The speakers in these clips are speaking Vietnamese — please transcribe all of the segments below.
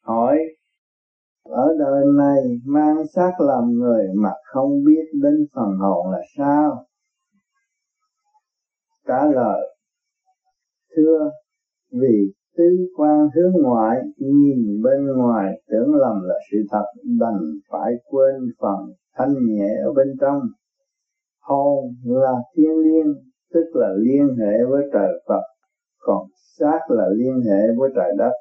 Hỏi: ở đời này mang xác làm người mà không biết đến phần hồn là sao? Trả lời: thưa, vì tứ quan hướng ngoại, nhìn bên ngoài tưởng lầm là sự thật, đành phải quên phần thanh nhẹ ở bên trong. Hồn là thiên liêng, tức là liên hệ với trời Phật, còn xác là liên hệ với trời đất,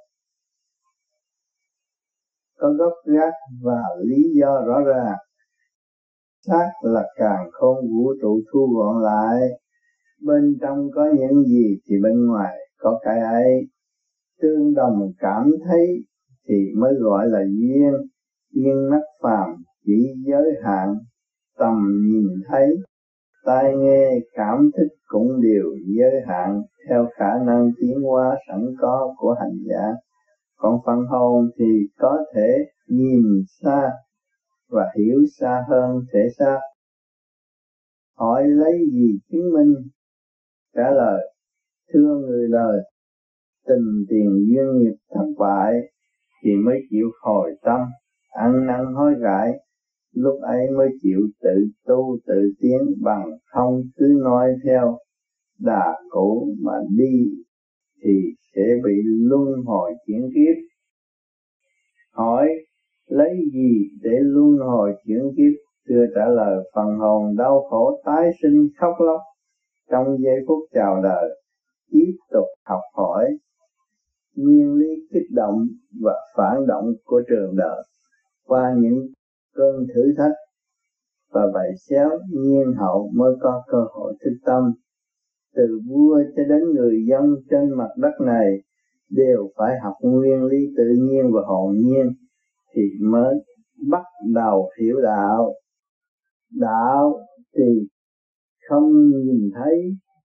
có gốc gác và lý do rõ ràng. Xác là càn khôn vũ trụ thu gọn lại, bên trong có những gì thì bên ngoài có cái ấy. Tương đồng cảm thấy thì mới gọi là duyên. Duyên mắt phàm chỉ giới hạn tầm nhìn thấy, tai nghe cảm thức cũng đều giới hạn theo khả năng tiến hóa sẵn có của hành giả. Còn phần hồn thì có thể nhìn xa và hiểu xa hơn thể xác. Hỏi lấy gì chứng minh? Trả lời: thưa người đời, tình tiền duyên nghiệp thất bại thì mới chịu hồi tâm, ăn năn hối cải, lúc ấy mới chịu tự tu tự tiến, bằng không cứ nói theo đà cũ mà đi thì sẽ bị luân hồi chuyển kiếp. Hỏi lấy gì để luân hồi chuyển kiếp? Thưa trả lời: phần hồn đau khổ tái sinh khóc lóc trong giây phút chào đời, tiếp tục học hỏi nguyên lý kích động và phản động của trường đời qua những cơn thử thách, và vậy xéo nhiên hậu mới có cơ hội thức tâm. Từ vua cho đến người dân trên mặt đất này đều phải học nguyên lý tự nhiên và hồn nhiên thì mới bắt đầu hiểu đạo. Đạo thì không nhìn thấy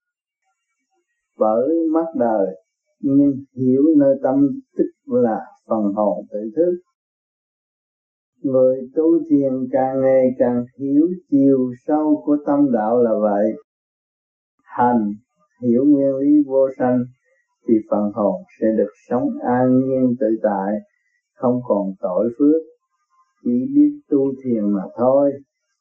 bởi mắt đời, nhưng hiểu nơi tâm, tức là phần hồn tự thức. Người tu thiền càng ngày càng hiểu chiều sâu của tâm đạo là vậy. Hành hiểu nguyên lý vô sanh thì phần hồn sẽ được sống an nhiên tự tại, không còn tội phước, chỉ biết tu thiền mà thôi.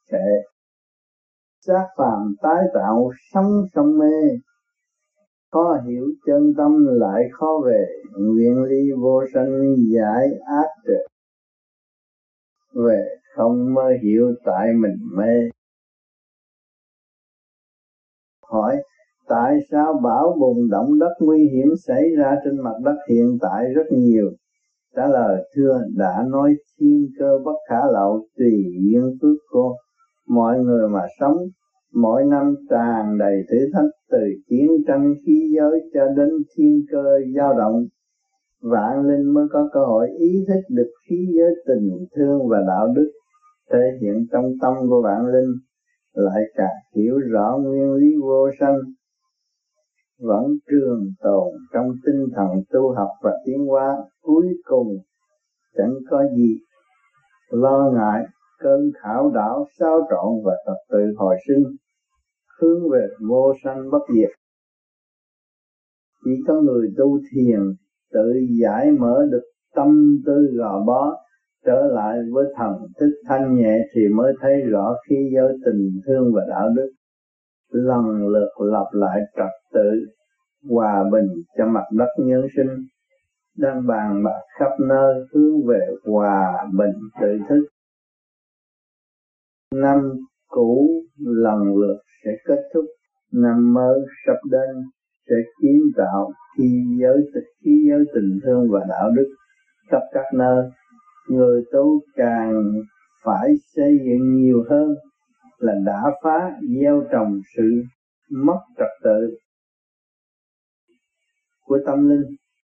Xác phàm tái tạo sống trong mê, khó hiểu chân tâm lại khó về, nguyên lý vô sanh giải ác được về, không mới hiểu tại mình mê. Hỏi tại sao bão bùng động đất nguy hiểm xảy ra trên mặt đất hiện tại rất nhiều? Trả lời: thưa, đã nói thiên cơ bất khả lậu, tùy duyên phước của mọi người mà sống. Mỗi năm tràn đầy thử thách, từ chiến tranh khí giới cho đến thiên cơ dao động. Vạn linh mới có cơ hội ý thức được khí giới tình thương và đạo đức thể hiện trong tâm của vạn linh, lại càng hiểu rõ nguyên lý vô sanh vẫn trường tồn trong tinh thần tu học và tiến hóa. Cuối cùng chẳng có gì lo ngại cơn khảo đảo xáo trộn và trật tự hồi sinh, hướng về vô sanh bất diệt. Chỉ có người tu thiền tự giải mở được tâm tư gò bó, trở lại với thần thức thanh nhẹ thì mới thấy rõ khí giới tình thương và đạo đức lần lượt lập lại trật tự hòa bình cho mặt đất nhân sinh đang bàn bạc khắp nơi, hướng về hòa bình tự thức. Năm cũ lần lượt sẽ kết thúc, năm mới sắp đến sẽ kiến tạo khí giới tình thương và đạo đức khắp các nơi. Người tu càng phải xây dựng nhiều hơn là đã phá gieo trồng sự mất trật tự của tâm linh.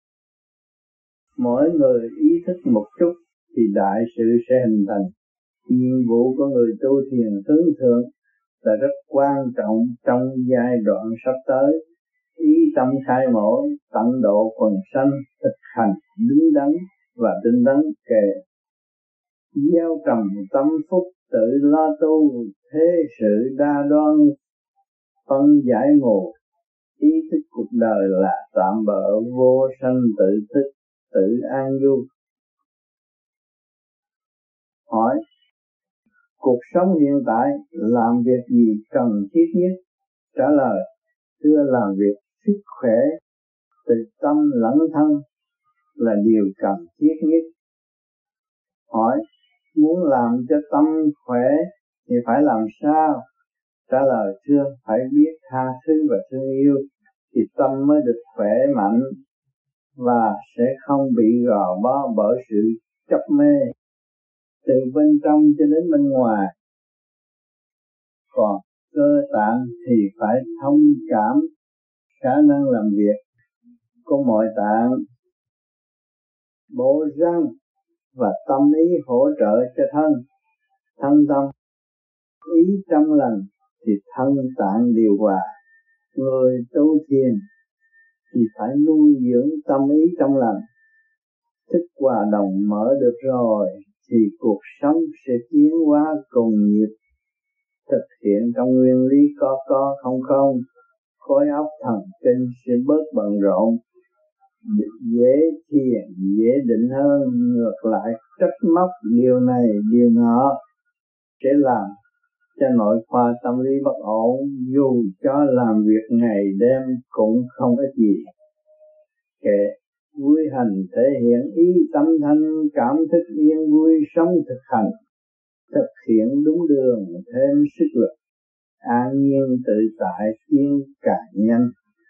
Mỗi người ý thức một chút thì đại sự sẽ hình thành. Nhiệm vụ của người tu thiền hướng thượng là rất quan trọng trong giai đoạn sắp tới. Ý tâm khai mở tận độ quần sanh, thực hành đứng đắn và tinh tấn kề gieo trồng tâm phúc, tự lo tu thế sự đa đoan phân giải mù. Ý thức cuộc đời là tạm bợ vô sanh tự thức, tự an vui. Hỏi cuộc sống hiện tại làm việc gì cần thiết nhất? Trả lời thưa làm việc sức khỏe từ tâm lẫn thân là điều cần thiết nhất. Hỏi muốn làm cho tâm khỏe thì phải làm sao? Trả lời thưa phải biết tha thứ và thương yêu thì tâm mới được khỏe mạnh và sẽ không bị gò bó bởi sự chấp mê từ bên trong cho đến bên ngoài. Còn cơ tạng thì phải thông cảm khả năng làm việc của mọi tạng, bộ răng và tâm ý hỗ trợ cho thân. Thân tâm ý trong lành thì thân tạng điều hòa. Người tu thiền thì phải nuôi dưỡng tâm ý trong lành. Thức hòa đồng mở được rồi thì cuộc sống sẽ tiến hóa cùng nhịp, thực hiện trong nguyên lý có không không. Khối óc thần kinh sẽ bớt bận rộn, dễ thiền dễ định hơn. Ngược lại trách móc điều này điều nọ sẽ làm cho nội khoa tâm lý bất ổn, dù cho làm việc ngày đêm cũng không ích gì. Kệ vui hành thể hiện ý tâm thanh, cảm thức yên vui sống thực hành, thực hiện đúng đường thêm sức lực, an nhiên tự tại tiến càng nhanh.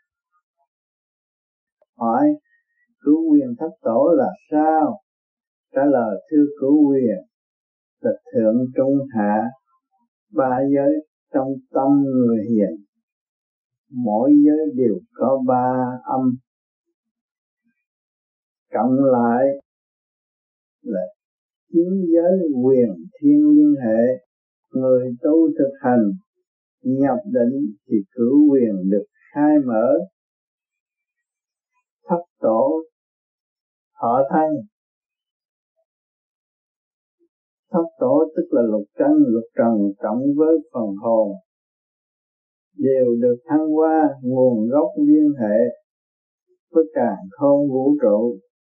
Hỏi cứu quyền thất tổ là sao? Trả lời thưa cứu quyền là thượng trung hạ, ba giới trong tâm người hiền. Mỗi giới đều có ba âm, cộng lại là chín giới quyền thiên liên hệ. Người tu thực hành nhập định thì cửu quyền được khai mở. Thất tổ thọ thân. Thất tổ tức là lục căn lục trần cộng với phần hồn đều được thăng hoa, nguồn gốc liên hệ với càn khôn vũ trụ.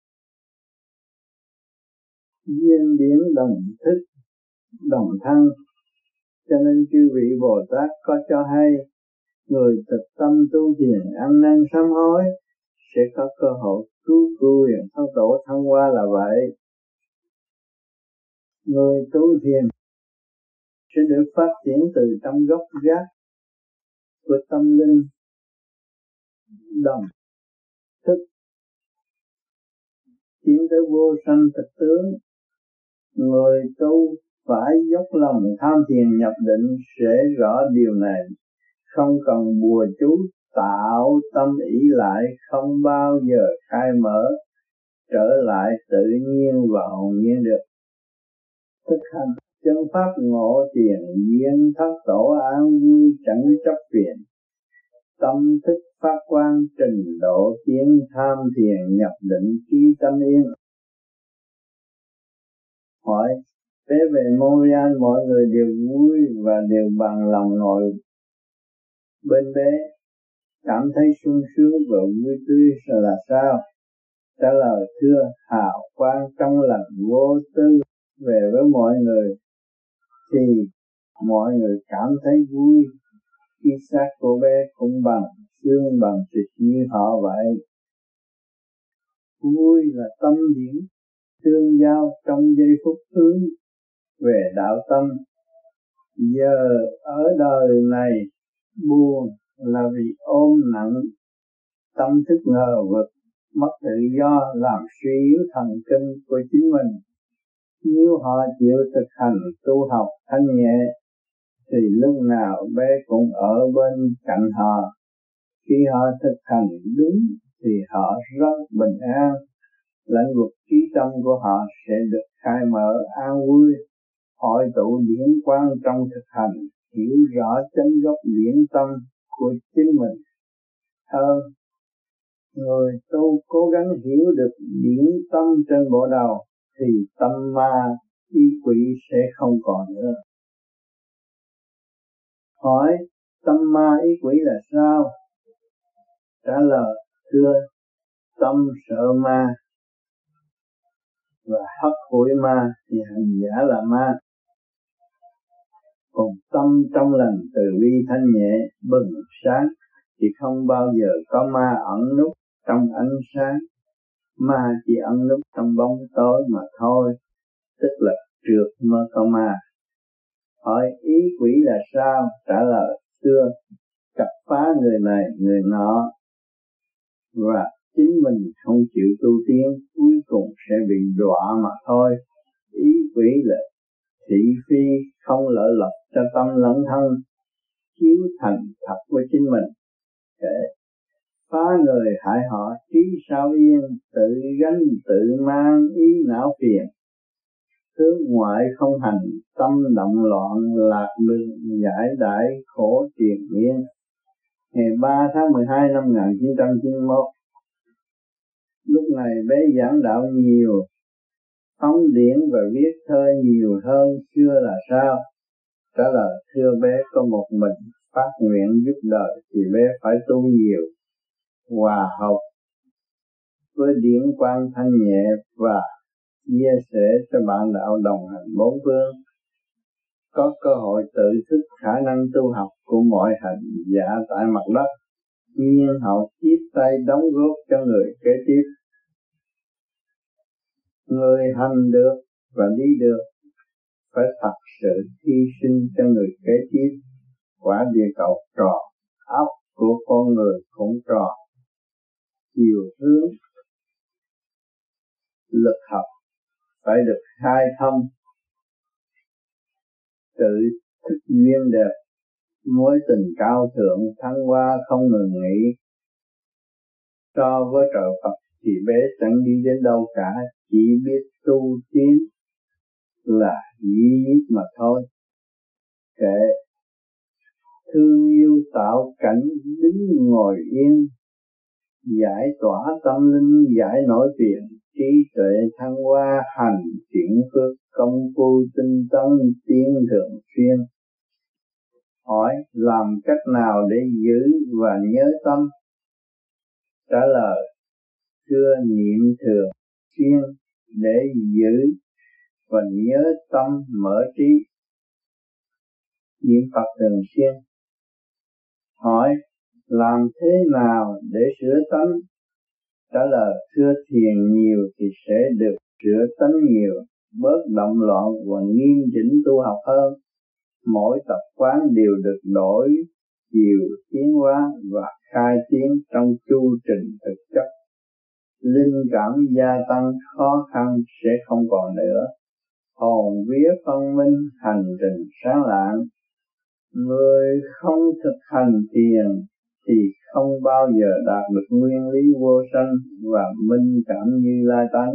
Duyên điển đồng thức đồng thân, cho nên chư vị Bồ Tát có cho hay người thực tâm tu thiền ăn năn sám hối sẽ có cơ hội cứu quyền thất tổ thăng hoa là vậy. Người tu thiền sẽ được phát triển từ trong gốc gác của tâm linh đồng thức tiến tới vô sanh thực tướng. Người tu phải dốc lòng tham thiền nhập định sẽ rõ điều này, không cần bùa chú tạo tâm ý lại, không bao giờ khai mở, trở lại tự nhiên và hồn nhiên được. Thực hành chân pháp ngộ tiền duyên thất tổ an vui chẳng chấp phiền, tâm thức phát quang trình độ tiến tham thiền nhập định khi tâm yên. Hỏi tế về Montreal mọi người đều vui và đều bằng lòng ngồi bên bé, cảm thấy sung sướng và vui tươi là sao? Trả lời thưa hào quang trong lành vô tư về với mọi người thì mọi người cảm thấy vui. Khi xác của bé cũng bằng xương bằng thịt như họ vậy. Vui là tâm điển tương giao trong giây phút hướng về đạo tâm. Giờ ở đời này buồn là vì ôm nặng tâm thức ngờ vực, mất tự do làm suy yếu thần kinh của chính mình. Nếu họ chịu thực hành tu học thanh nhẹ thì lúc nào bé cũng ở bên cạnh họ. Khi họ thực hành đúng thì họ rất bình an, lãnh vực trí tâm của họ sẽ được khai mở an vui. Hội tụ điển quang trong thực hành, hiểu rõ chánh gốc điển tâm của chính mình hơn. Người tu cố gắng hiểu được điển tâm trên bộ đầu thì tâm ma ý quỷ sẽ không còn nữa. Hỏi tâm ma ý quỷ là sao? Trả lời thưa tâm sợ ma và hấp hủi ma thì hành giả là ma. Còn tâm trong lành từ bi thanh nhẹ bừng sáng thì không bao giờ có ma ẩn núp trong ánh sáng. Ma chỉ ẩn núp trong bóng tối mà thôi, tức là trượt mới có ma. Hỏi ý quỷ là sao? Trả lời xưa cặp phá người này người nọ và chính mình không chịu tu tiến, cuối cùng sẽ bị đọa mà thôi. Ý quỷ là thị phi không lợi lộc cho tâm lẫn thân, chiếu thành thật với chính mình. Để phá người hại họ trí sao yên, tự gánh tự mang ý não phiền. Hướng ngoại không hành, tâm động loạn, lạc đường giải đãi khổ triền miên. Ngày 3 tháng 12 năm 1991, lúc này bé giảng đạo nhiều, phóng điển và viết thơ nhiều hơn xưa là sao? Trả lời thưa bé có một mình phát nguyện giúp đời thì bé phải tu nhiều, hòa hợp với điển quang thanh nhẹ và chia sẻ cho bạn đạo đồng hành bốn phương, có cơ hội tự thức khả năng tu học của mọi hành giả tại mặt đất, nhưng họ tiếp tay đóng góp cho người kế tiếp. Người hành được và đi được phải thật sự hy sinh cho người kế tiếp. Quả địa cầu tròn, óc của con người cũng tròn, chiều hướng lực học phải được khai thông, tự thức duyên đẹp, mối tình cao thượng thăng hoa không ngừng nghỉ. So với trời Phật thì bé chẳng đi đến đâu cả, chỉ biết tu tiến là duy nhất mà thôi. Kệ thương yêu tạo cảnh đứng ngồi yên, giải tỏa tâm linh giải nỗi phiền, trí tuệ thăng hoa hành chuyển phước, công phu tinh tấn tiến thường xuyên. Hỏi làm cách nào để giữ và nhớ tâm? Trả lời xưa niệm thường xuyên để giữ và nhớ tâm mở trí. Niệm Phật thường xuyên. Hỏi làm thế nào để sửa tánh? Trả lời xưa thiền nhiều thì sẽ được sửa tánh nhiều, bớt động loạn và nghiêm chỉnh tu học hơn. Mỗi tập quán đều được đổi chiều tiến hóa và khai tiến trong chu trình thực chất. Linh cảm gia tăng, khó khăn sẽ không còn nữa. Hồn vía phân minh, hành trình sáng lạng. Người không thực hành thiền thì không bao giờ đạt được nguyên lý vô sanh và minh cảm Như Lai tánh.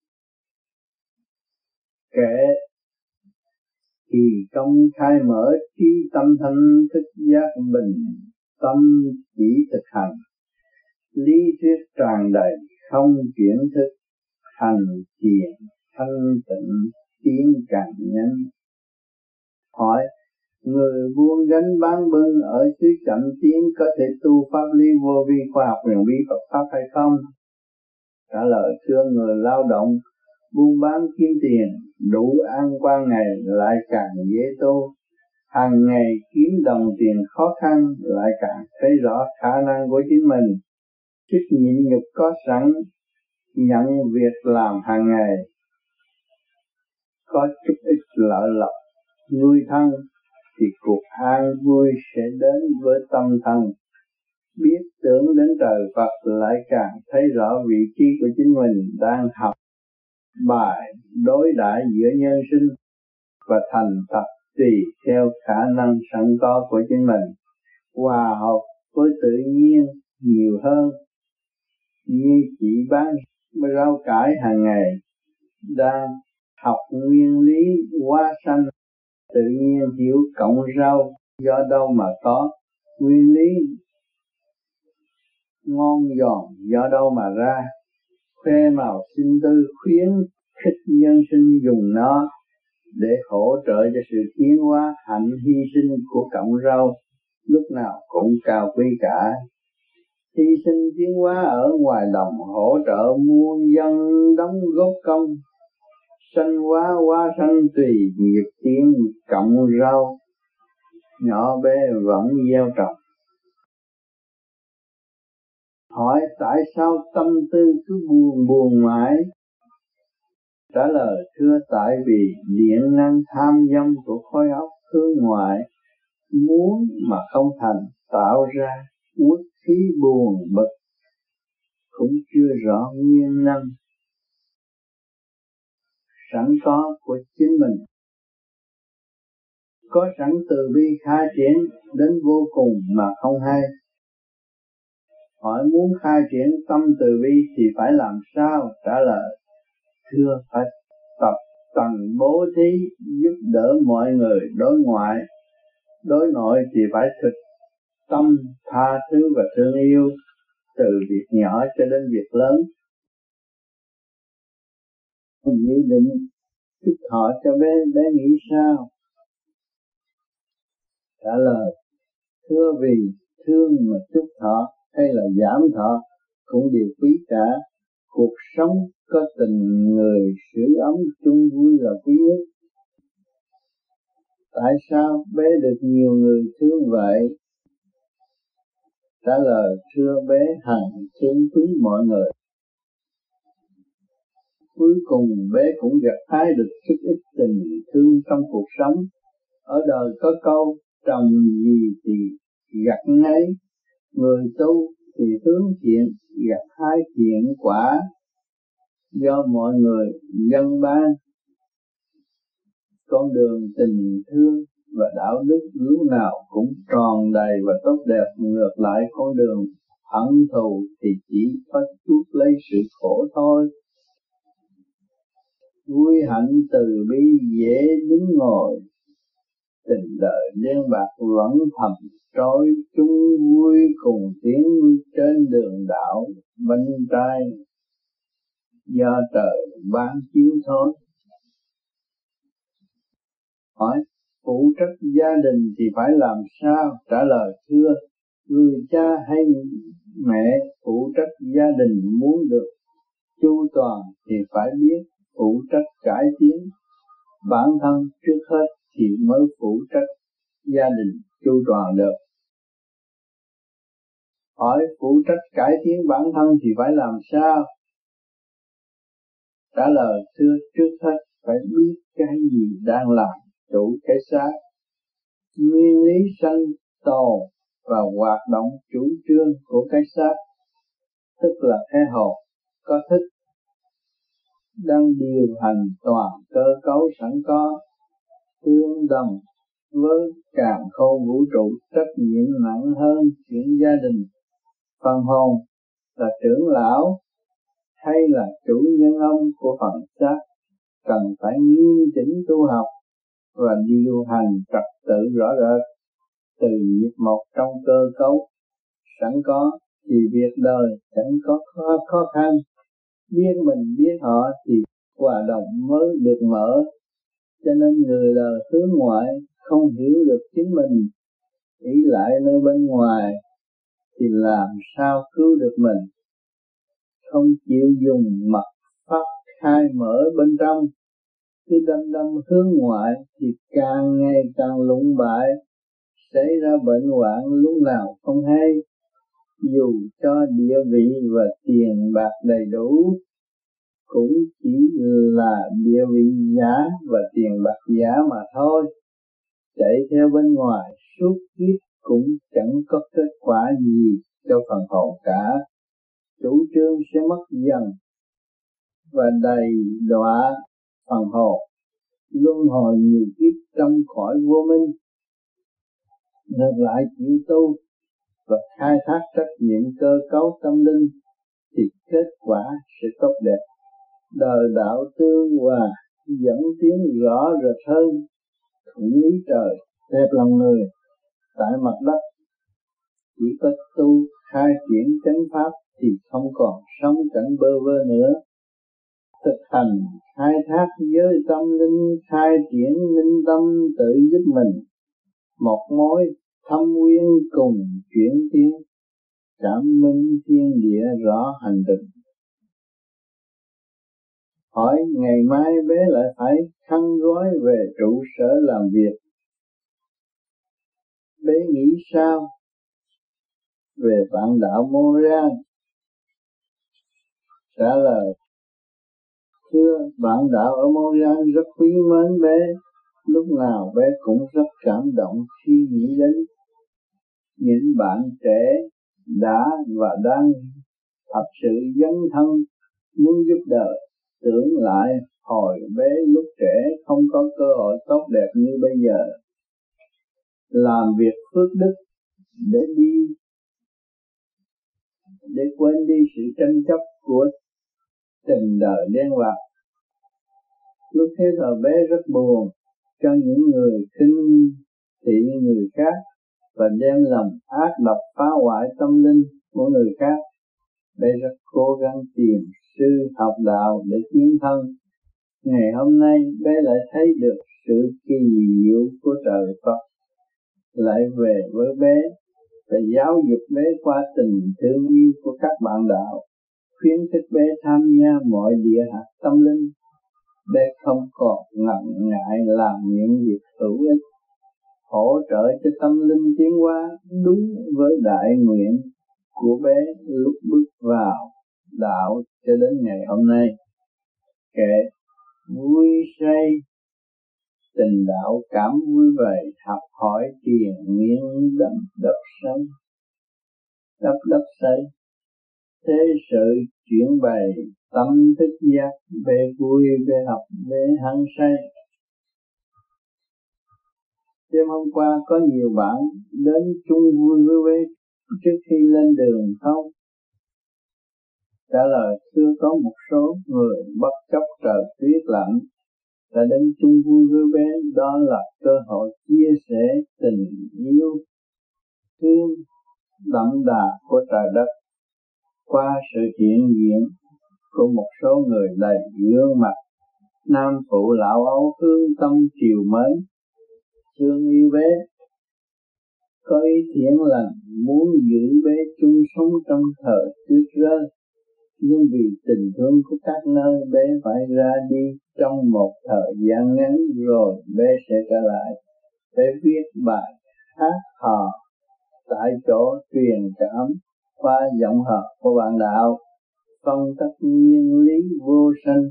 Kể kỳ công khai mở trí tâm thanh thức giác bình tâm chỉ thực hành. Lý thuyết tràn đầy không chuyển thức, hành thiền thanh tịnh tiến càng nhanh. Hỏi người buôn gánh bán bưng ở xứ Chậm Tiến có thể tu pháp lý vô vi khoa học huyền bí Phật pháp hay không? Trả lời thưa người lao động buôn bán kiếm tiền đủ ăn qua ngày lại càng dễ tu. Hàng ngày kiếm đồng tiền khó khăn lại càng thấy rõ khả năng của chính mình. Sức nhịn nhục có sẵn, nhận việc làm hàng ngày, có chút ít lợi lộc nuôi thân thì cuộc an vui sẽ đến với tâm thân. Biết tưởng đến trời Phật lại càng thấy rõ vị trí của chính mình đang học bài đối đãi giữa nhân sinh và thành thật tùy theo khả năng sẵn có của chính mình, hòa hợp với tự nhiên nhiều hơn. Như chỉ bán rau cải hàng ngày đang học nguyên lý hóa sanh, tự nhiên hiểu cộng rau do đâu mà có, nguyên lý ngon giòn do đâu mà ra. Khoe màu sinh tư khuyến khích nhân sinh dùng nó để hỗ trợ cho sự tiến hóa hạnh hy sinh của cộng rau lúc nào cũng cao quý cả. Hy sinh tiến hóa ở ngoài đồng hỗ trợ muôn dân đóng góp công, Sanh hóa hóa sanh tùy nghiệp tiến, cộng rau nhỏ bé vẫn gieo trồng. Hỏi tại sao tâm tư cứ buồn buồn mãi? Trả lời thưa tại vì điện năng tham dâm của khối óc hướng ngoại, muốn mà không thành, tạo ra uất khí buồn bực, cũng chưa rõ nguyên nhân sẵn có của chính mình. Có sẵn từ bi khai triển đến vô cùng mà không hay. Hỏi muốn khai triển tâm từ bi thì phải làm sao? Trả lời thưa phải tập tầng bố thí, giúp đỡ mọi người đối ngoại. Đối nội thì phải thực tâm tha thứ và thương yêu, từ việc nhỏ cho đến việc lớn. Dự định chúc thọ cho bé nghĩ sao? Trả lời thưa vì thương mà chúc thọ hay là giảm thọ cũng đều quý cả. Cuộc sống có tình người sưởi ấm chung vui là quý nhất. Tại sao bé được nhiều người thương vậy? Trả lời thưa bé hằng thương quý mọi người. Cuối cùng bé cũng gặt hái được chút ít tình thương trong cuộc sống. Ở đời có câu trồng gì thì gặt nấy, người tu thì hướng thiện gặt hái thiện quả, do mọi người dâng ban. Con đường tình thương và đạo đức lúc nào cũng tròn đầy và tốt đẹp, ngược lại con đường hận thù thì chỉ có chuốc lấy sự khổ thôi. Vui hạnh từ bi dễ đứng ngồi, tình đời đen bạc vẫn thầm trôi, chung vui cùng tiến trên đường đạo bên trai, do trời ban chiếu thôi. Hỏi phụ trách gia đình thì phải làm sao? Trả lời thưa người cha hay mẹ phụ trách gia đình muốn được chu toàn thì phải biết phụ trách cải tiến bản thân trước hết thì mới phụ trách gia đình chu toàn được. Hỏi phụ trách cải tiến bản thân thì phải làm sao? Trả lời thưa trước hết phải biết cái gì đang làm chủ cái xác, nguyên lý sanh tồn và hoạt động chủ trương của cái xác, tức là cái hồn có thức đang điều hành toàn cơ cấu sẵn có, tương đồng với càn khôn vũ trụ, trách nhiệm nặng hơn chuyện gia đình. Phần hồn là trưởng lão hay là chủ nhân ông của phần xác, cần phải nghiêm chỉnh tu học và điều hành trật tự rõ rệt từ nhịp một trong cơ cấu sẵn có, thì việc đời chẳng có khó khăn. Biết mình biết họ thì hòa đồng mới được mở. Cho nên người đời hướng ngoại không hiểu được chính mình, ý lại nơi bên ngoài thì làm sao cứu được mình. Không chịu dùng mặt pháp khai mở bên trong, cứ đâm hướng ngoại thì càng ngày càng lụng bại, xảy ra bệnh hoạn lúc nào không hay. Dù cho địa vị và tiền bạc đầy đủ, cũng chỉ là địa vị giả và tiền bạc giả mà thôi. Chạy theo bên ngoài suốt kiếp cũng chẳng có kết quả gì cho phần hồn cả. Chủ trương sẽ mất dần và đầy đọa phần hồn, luân hồi nhiều kiếp trong cõi vô minh. Ngược lại chịu tu và khai thác trách nhiệm cơ cấu tâm linh thì kết quả sẽ tốt đẹp. Đời đạo tương hòa dẫn tiến rõ rệt hơn. Thuận lý trời đẹp lòng người. Tại mặt đất chỉ có tu khai triển chánh pháp thì không còn sống cảnh bơ vơ nữa. Thực hành khai thác giới tâm linh, khai triển linh tâm tự giúp mình một mối thâm uyên cùng chuyển tiến, cảm minh thiên địa rõ hành trình. Hỏi ngày mai bé lại phải khăn gói về trụ sở làm việc. Bé nghĩ sao về bạn đạo Montreal? Trả lời: thưa, bạn đạo ở Montreal rất quý mến bé, lúc nào bé cũng rất cảm động khi nghĩ đến những bạn trẻ đã và đang thật sự dấn thân muốn giúp đời. Tưởng lại hồi bé lúc trẻ không có cơ hội tốt đẹp như bây giờ, làm việc phước đức để quên đi sự tranh chấp của tình đời đen vặt. Lúc thế thời bé rất buồn cho những người khinh thị người khác và đem lòng ác độc phá hoại tâm linh của người khác. Bé rất cố gắng tìm sư học đạo để tiến thân. Ngày hôm nay bé lại thấy được sự kỳ diệu của trời Phật lại về với bé và giáo dục bé qua tình thương yêu của các bạn đạo, khuyến khích bé tham gia mọi địa hạt tâm linh. Bé không còn ngần ngại làm những việc hữu ích, hỗ trợ cho tâm linh tiến hóa đúng với đại nguyện của bé lúc bước vào đạo cho đến ngày hôm nay. Kệ vui say tình đạo cảm vui vẻ học hỏi triền miên đắp xây thế sự chuyển bày tâm thức giác. Bé vui bé học bé hăng say. Đêm hôm qua có nhiều bạn đến chung vui với bé trước khi lên đường không? Trả lời: thưa, có một số người bất chấp trời tuyết lạnh đã đến chung vui với bé. Đó là cơ hội chia sẻ tình yêu thương đậm đà của trời đất qua sự hiện diện của một số người đầy gương mặt nam phụ lão ấu thương tâm chiều mến thương yêu bé, có ý thiện lành muốn giữ bé chung sống trong thời tuyết rơi. Nhưng vì tình thương của các nơi, bé phải ra đi trong một thời gian ngắn rồi bé sẽ trở lại. Bé viết bài hát hò tại chỗ truyền cảm qua giọng hò của bạn đạo, phân tích nguyên lý vô sanh,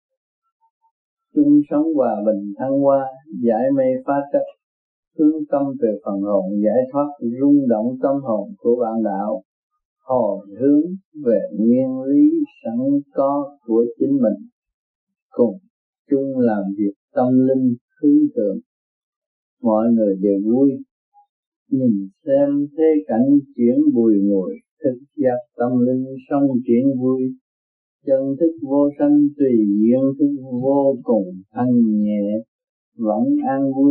chung sống hòa bình thăng hoa, giải mê phá chấp, hướng tâm về phần hồn giải thoát, rung động tâm hồn của bạn đạo, hồi hướng về nguyên lý sẵn có của chính mình, cùng chung làm việc tâm linh hướng thượng. Mọi người đều vui nhìn xem thế cảnh chuyển bùi ngùi, thức giác tâm linh song chuyển vui. Chân thức vô sanh tùy duyên thức vô cùng thanh nhẹ vẫn an vui.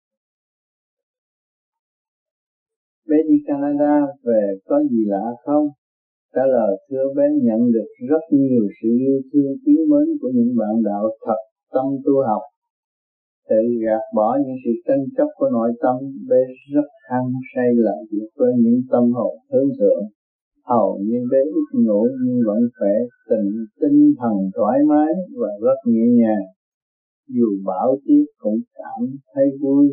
Bé đi Canada về có gì lạ không? Trả lời: thưa, bé nhận được rất nhiều sự yêu thương quý mến của những bạn đạo thật tâm tu học, tự gạt bỏ những sự tranh chấp của nội tâm. Bé rất hăng say làm việc với những tâm hồn hướng thượng. Hầu như bé ít ngủ nhưng vẫn khỏe, tinh thần thoải mái và rất nhẹ nhàng. Dù bão tuyết cũng cảm thấy vui.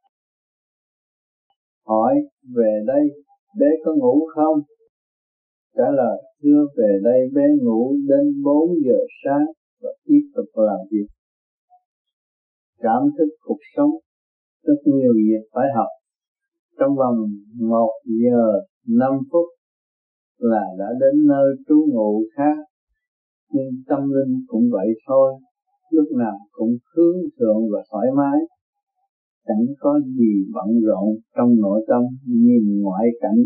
Hỏi về đây bé có ngủ không? Trả lời: thưa, về đây bé ngủ đến 4 giờ sáng và tiếp tục làm việc. Cảm thức cuộc sống, rất nhiều việc phải học. Trong vòng 1 giờ 5 phút là đã đến nơi trú ngụ khác. Nhưng tâm linh cũng vậy thôi, lúc nào cũng hướng thượng và thoải mái. Chẳng có gì bận rộn trong nội tâm, nhìn ngoại cảnh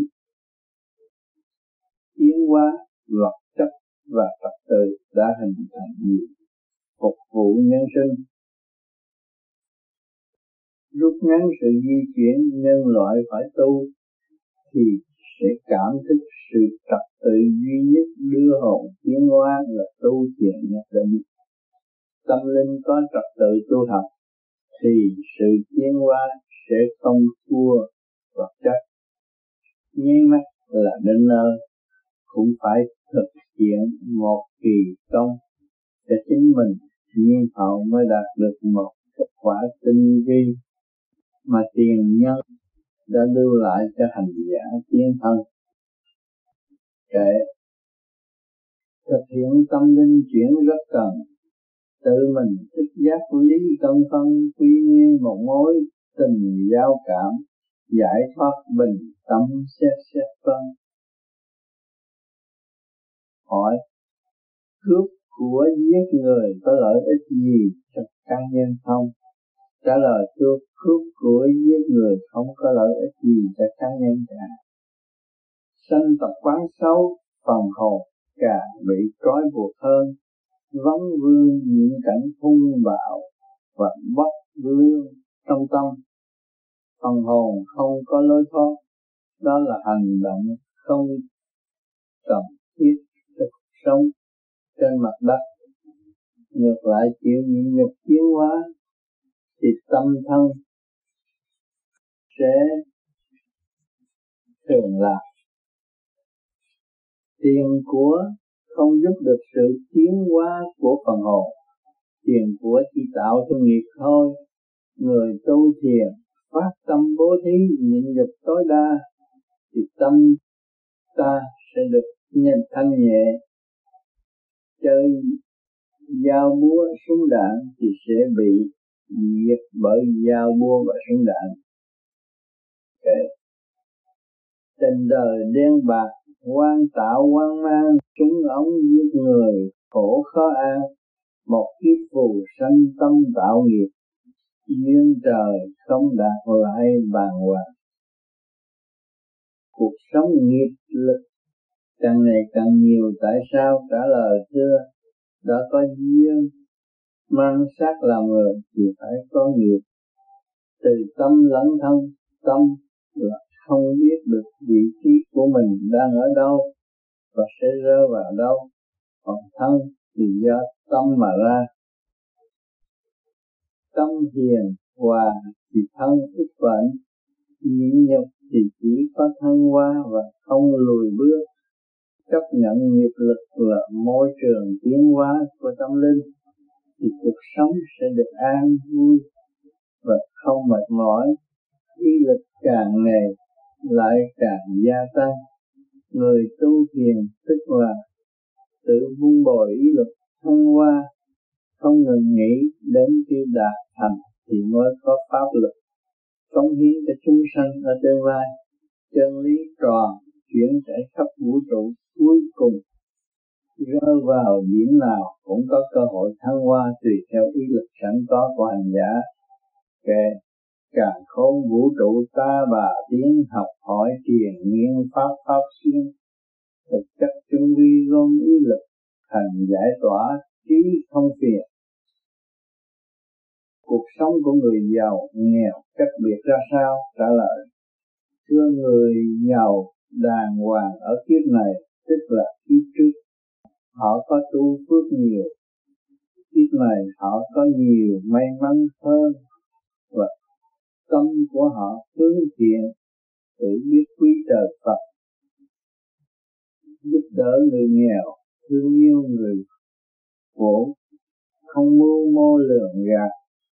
tiến hóa vật chất và trật tự đã hình thành nhiều phục vụ nhân sinh. Rút ngắn sự di chuyển nhân loại phải tu thì sẽ cảm thức sự trật tự duy nhất đưa hồn tiến hóa là tu thiền nhất định. Tâm linh có trật tự tu học thì sự tiến hóa sẽ không thua vật chất. Nháy mắt là đến nơi, cũng phải thực hiện một kỳ công cho chính mình, nhiên hậu mới đạt được một kết quả tinh vi mà tiền nhân đã lưu lại cho hành giả tiến thân. Kệ thực hiện tâm linh chuyển rất cần, tự mình thích giác lý cân phân, quy nguyên một mối tình giao cảm, giải thoát bình tâm xét phân. Hỏi: cướp của giết người có lợi ích gì cho cá nhân không? Trả lời: cướp của giết người không có lợi ích gì cho cá nhân cả. Sanh tập quán xấu, phần hồn càng bị trói buộc hơn, vấn vương những cảnh hung bạo và bất lương trong tâm. Phần hồn không có lối thoát, đó là hành động không cần thiết cho cuộc sống trên mặt đất. Ngược lại chịu nhịn nhục tiến hóa thì tâm thân sẽ thường lạc. Tiền của không giúp được sự tiến hóa của phần hồn, tiền của chỉ tạo cho nghiệp thôi. Người tu thiền phát tâm bố thí nhịn nhục tối đa thì tâm ta sẽ được thanh nhẹ. Chơi dao búa súng đạn thì sẽ bị diệt bởi dao búa và súng đạn. Tình đời đen bạc, quan tạo quan mang, súng ống giết người, khổ khó an. Một kiếp phù sanh tâm tạo nghiệp, duyên trời không đạt lại bàng hoàng. Cuộc sống nghiệp lực càng ngày càng nhiều. Tại sao? Trả lời: thưa, đã có duyên mang xác làm người thì phải có nghiệp. Từ tâm lẫn thân, tâm là không biết được vị trí của mình đang ở đâu và sẽ rơi vào đâu, còn thân thì do tâm mà ra. Tâm hiền hòa thì thân ít bệnh, nhịn nhục thì chỉ có thăng hoa và không lùi bước. Chấp nhận nghiệp lực là môi trường tiến hóa của tâm linh thì cuộc sống sẽ được an vui và không mệt mỏi. Ý lực càng ngày lại càng gia tăng. Người tu thiền tức là tự vun bồi ý lực thăng hoa, không ngừng nghĩ đến khi đạt thành thì mới có pháp lực cống hiến cho chúng sanh ở tương lai. Chân lý tròn chuyển chạy khắp vũ trụ, cuối cùng rơi vào điểm nào cũng có cơ hội thăng hoa tùy theo ý lực sẵn có của hành giả. Kệ càn khôn vũ trụ ta bà tiến học hỏi thiền nghiên pháp xuyên, thực chất chung vi gom ý lực hành giải tỏa trí không phiền. Cuộc sống của người giàu nghèo cách biệt ra sao? Trả lời: thưa, người giàu đàng hoàng ở kiếp này tức là kiếp trước họ có tu phước nhiều, kiếp này họ có nhiều may mắn hơn và tâm của họ hướng thiện, tự biết quý trời Phật, giúp đỡ người nghèo, thương yêu người khổ, không mưu mô lường gạt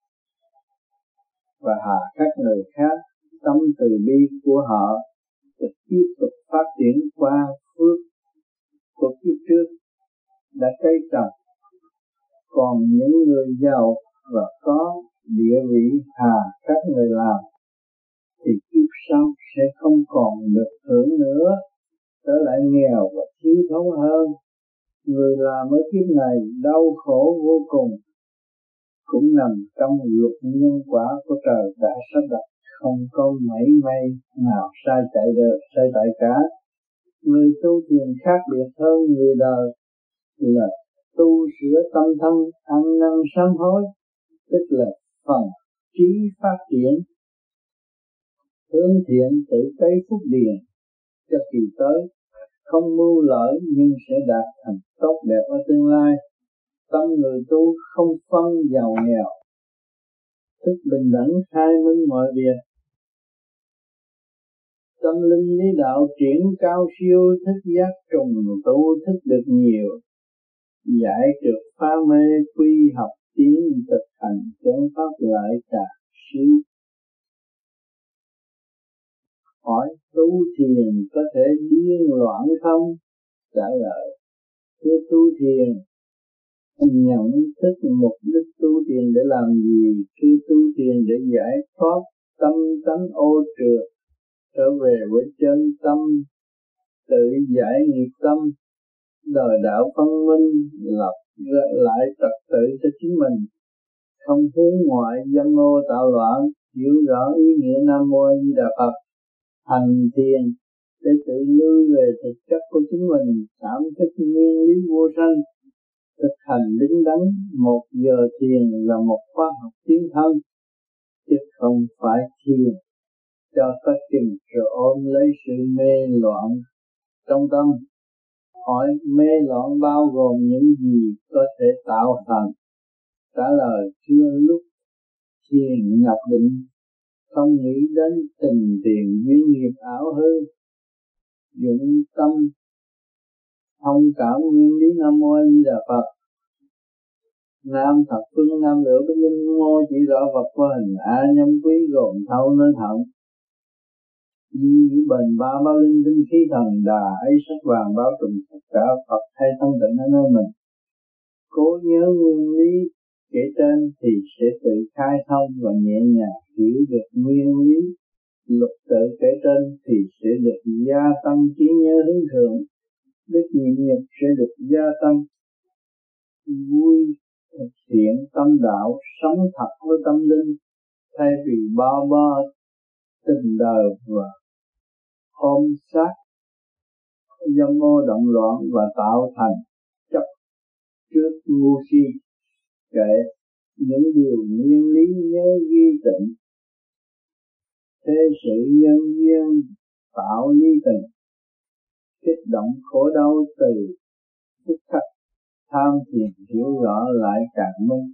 và hạ khắc người khác. Tâm từ bi của họ sẽ tiếp tục phát triển qua phước của kiếp trước đã cây trồng. Còn những người giàu và có địa vị hà các người làm thì kiếp sau sẽ không còn được hưởng nữa, trở lại nghèo và thiếu thốn hơn. Người làm ở kiếp này đau khổ vô cùng, cũng nằm trong luật nhân quả của trời đã sắp đặt, không có mảy may nào sai chạy cả. Người tu thiền khác biệt hơn người đời là tu sửa tâm thân, ăn năn sám hối, tức là phần trí phát triển, hướng thiện tự cây phúc điền cho kỳ tới, không mưu lợi nhưng sẽ đạt thành tốt đẹp ở tương lai. Tâm người tu không phân giàu nghèo, thức bình đẳng khai minh mọi việc. Tâm linh lý đạo triển cao siêu, thức giác trùng tu thức được nhiều. giải trượt phá mê, quy học tiến thực hành chánh pháp lại cả siêu. Hỏi tu thiền có thể điên loạn không? Trả lời, thưa tu thiền, nhận thức mục đích tu thiền để làm gì? Khi tu thiền để giải thoát tâm tánh ô trượt, trở về với chân tâm, tự giải nghiệp tâm, đời đạo phân minh, lập lại trật tự cho chính mình, không hướng ngoại dâm ô tạo loạn, hiểu rõ ý nghĩa Nam Mô A Di Đà Phật, hành thiền để tự lui về thực chất của chính mình, cảm thức nguyên lý vô sanh, thực hành đứng đắn. 1 giờ thiền là một khóa học tiến thân, chứ không phải thiền cho có chừng rồi ôm lấy sự mê loạn trong tâm. Hỏi mê loạn bao gồm những gì có thể tạo thành? Trả lời, chưa lúc thiền nhập định không nghĩ đến tình tiền duyên nghiệp ảo hư, dụng tâm thông cảm nguyên lý Nam Mô A Di Đà Phật. Nam thập phương nam lửa với linh ngô chỉ rõ vật vô hình, a nhâm quý gồm thâu nơi thận, di giữ bền ba bao linh tinh khí thần, đà ấy sắc vàng bao trùm tất cả Phật hay thanh tịnh ở nơi mình. Cố nhớ nguyên lý kể trên thì sẽ tự khai thông và nhẹ nhàng hiểu được nguyên lý luật tự kể trên, thì sẽ được gia tăng trí nhớ hướng thượng, đức nhịn nhục sẽ được gia tăng, vui thực hiện tâm đạo, sống thật với tâm linh, thay vì bao bo tình đời và ôm sát dâm ô động loạn và tạo thành chấp trước ngu si. Kệ những điều nguyên lý nhớ ghi tịnh, thế sự nhân duyên tạo ly tình, kích động khổ đau từ phút khắc, tham thiền hiểu rõ lại càng minh.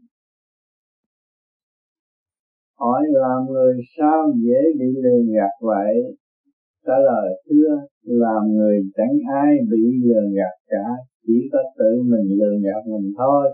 Hỏi làm người sao dễ bị lường gạt vậy? Trả lời, thưa, làm người chẳng ai bị lường gạt cả, chỉ có tự mình lường gạt mình thôi.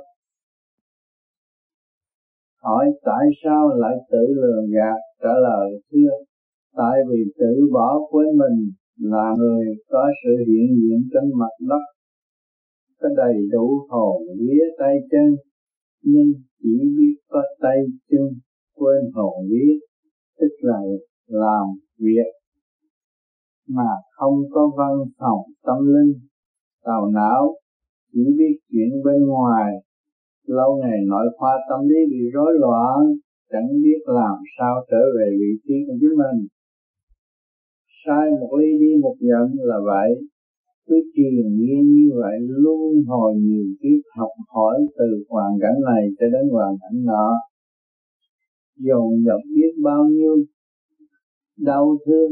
Hỏi tại sao lại tự lường gạt? Trả lời, thưa, tại vì tự bỏ quên mình là người có sự hiện diện trên mặt đất, có đầy đủ hồn vía tay chân, nhưng chỉ biết có tay chân, quên hồn vía, tức là làm việc mà không có văn phòng tâm linh, tào não chỉ biết chuyện bên ngoài, lâu ngày nội khoa tâm lý bị rối loạn, chẳng biết làm sao trở về vị trí của chính mình. Sai một ly đi một giận là vậy, cứ triền miên như vậy, luân hồi nhiều kiếp học hỏi từ hoàn cảnh này cho đến hoàn cảnh nọ, dồn dập biết bao nhiêu đau thương,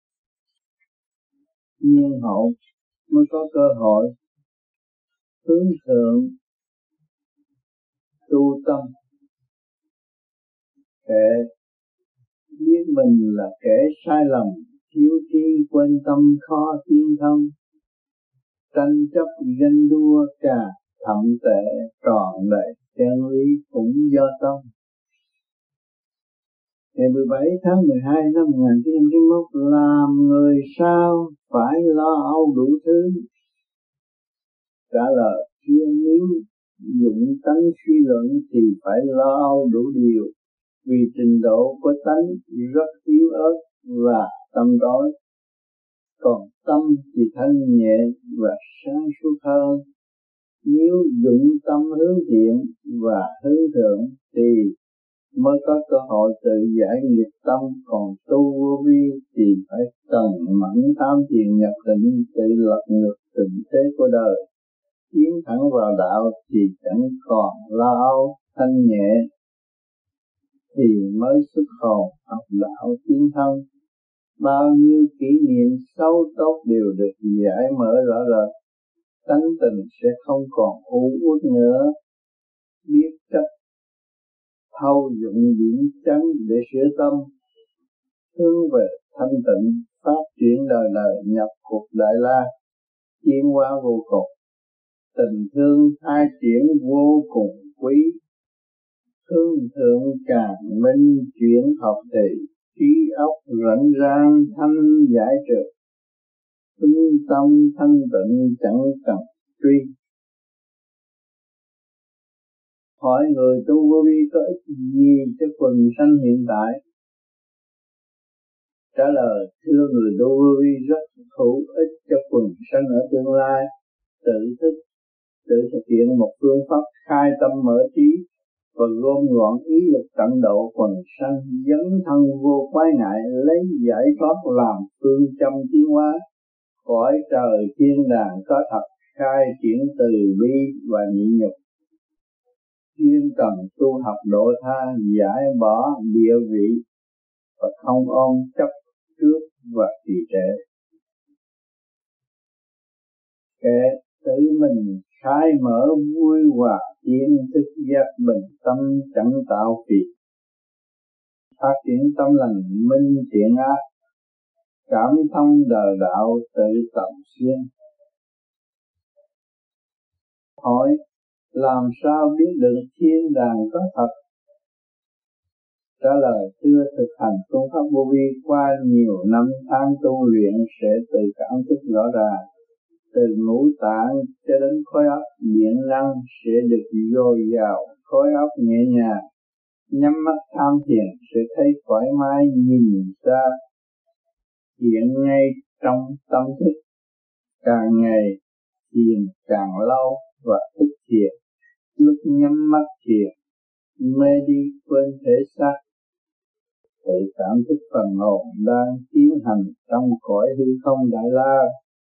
nhiên hậu mới có cơ hội hướng thượng tu tâm. Kệ biết mình là kẻ sai lầm, thiếu trí quên tâm khó tiến thân, tranh chấp ganh đua càng thậm tệ, tròn lệ chân lý cũng do tâm. Ngày 17 tháng 12 năm 1991, làm người sao phải lo âu đủ thứ? Trả lời, chưa nếu dụng tánh suy luận thì phải lo âu đủ điều, vì trình độ của tánh rất yếu ớt và tâm rối, còn tâm thì thanh nhẹ và sáng suốt hơn. Nếu dụng tâm hướng thiện và hướng thượng thì mới có cơ hội tự giải nghiệp tâm, còn tu vô vi thì phải cần mẫn tham thiền nhập định, tự lật ngược tình thế của đời, tiến thẳng vào đạo thì chẳng còn lo âu, thanh nhẹ thì mới xuất hồn học đạo tiến thân. Bao nhiêu kỷ niệm xấu tốt đều được giải mở rõ rệt, tánh tình sẽ không còn u uất nữa, biết cách thâu dụng điểm chánh để sửa tâm, hướng về thanh tịnh, phát triển đời đời nhập cuộc Đại La, tiến hóa vô cùng. Tình thương hai triển vô cùng quý, thương thượng càng minh chuyển học thì, trí óc rảnh rang thanh giải trượt, tương tâm thanh tịnh chẳng cần truy. Hỏi người tu vô vi có ích gì cho quần sanh hiện tại? Trả lời, thưa người tu vô vi rất hữu ích cho quần sanh ở tương lai. Tự thực hiện một phương pháp khai tâm mở trí và gom gọn ý lực tận độ quần sanh, dấn thân vô quái ngại, lấy giải thoát làm phương châm tiến hóa. Cõi trời thiên đàng có thật, khai triển từ bi và nhịn nhục. Chuyên cần tu học độ tha, giải bỏ địa vị và không ôm chấp trước và trì trệ. Kẻ tự mình khai mở vui hòa tiến thức giác bình tâm chẳng tạo phiền. Phát triển tâm lành minh thiện ác, cảm thông đời đạo tự tầm xuyên. Hỏi làm sao biết được thiên đàng có thật? Trả lời, thưa thực hành phương pháp vô vi qua nhiều năm tháng tu luyện sẽ tự cảm thức rõ ràng. Từ ngũ tạng cho đến khối óc, điện năng sẽ được dồi dào, khối óc nhẹ nhàng. Nhắm mắt tham thiền sẽ thấy thoải mái, nhìn ra hiện ngay trong tâm thức. Càng ngày thiền càng lâu và thức thiền, lúc nhắm mắt thiền mê đi quên thể xác. Tự cảm thức phần hồn đang tiến hành trong cõi hư không đại la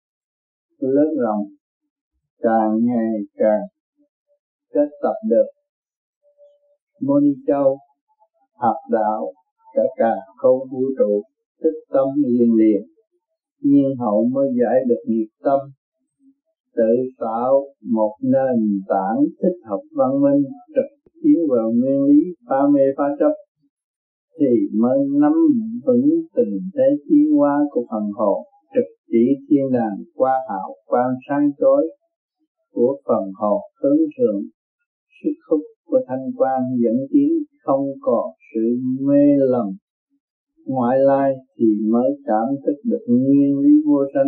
lớn rộng, càng ngày càng kết tập được môn châu học đạo cả không vũ trụ, thức tâm liền liền, nhiên hậu mới giải được nghiệp tâm, tự tạo một nền tảng thích hợp văn minh, trực tiến vào nguyên lý phá mê phá chấp thì mới nắm vững tình thế tiến hóa của phần hồn, trực chỉ thiên đàng qua hào quang sáng chói của phần hồn hướng thượng. Sức hút của thanh quang dẫn tiến, không còn sự mê lầm ngoại lai thì mới cảm thức được nguyên lý vô sanh.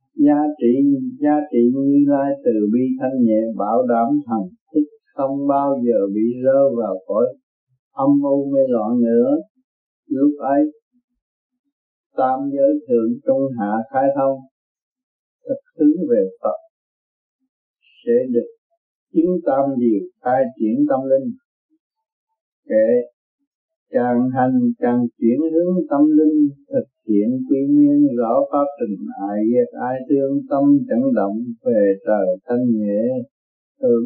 Giá trị Như Lai từ bi thanh nhẹ bảo đảm thần thức không bao giờ bị rơi vào cõi âm u mê loạn nữa. Lúc ấy tam giới thượng trung hạ khai thông, thực hướng về Phật sẽ được chứng tam điều khai triển tâm linh. Kệ càng hành càng chuyển hướng tâm linh, thực hiện quy nguyên rõ pháp trình, ai ghét ai thương tâm chẳng động, về trời thanh nhẹ hưởng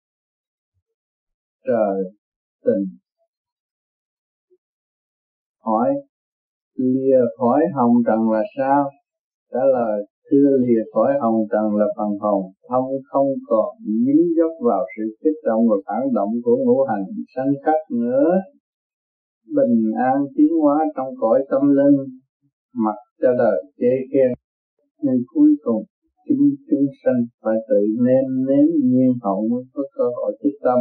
trời tình. Hỏi lìa khỏi hồng trần là sao? Trả lời, thưa lìa khỏi hồng trần là phần hồn không còn dính dấp vào sự kích động và phản động của ngũ hành sanh khắc nữa, bình an tiến hóa trong cõi tâm linh, mặc cho đời chê khen, nhưng cuối cùng chính chúng sanh phải tự nếm nhiên hậu mới có cơ hội thức tâm.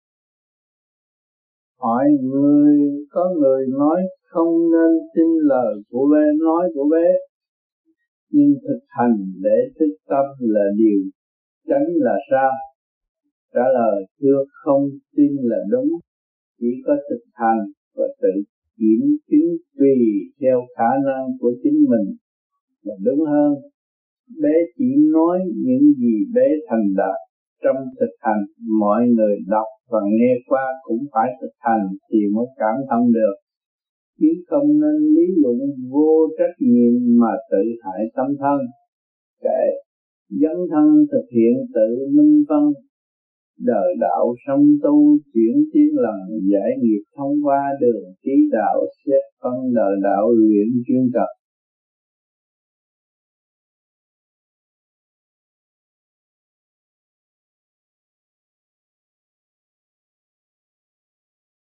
Hỏi có người nói không nên tin lời của bé, nhưng thực hành để thức tâm là điều chánh là sao? Trả lời, thưa không tin là đúng, chỉ có thực hành và tự kiểm chứng tùy theo khả năng của chính mình là đúng hơn. Bé chỉ nói những gì bé thành đạt trong thực hành, mọi người đọc và nghe qua cũng phải thực hành thì mới cảm thông được, chứ không nên lý luận vô trách nhiệm mà tự hại tâm thân. Kệ dấn thân thực hiện tự minh phân, đời đạo song tu chuyển tiến lần giải nghiệp thông qua đường trí đạo xét phân đời đạo luyện chuyên cần.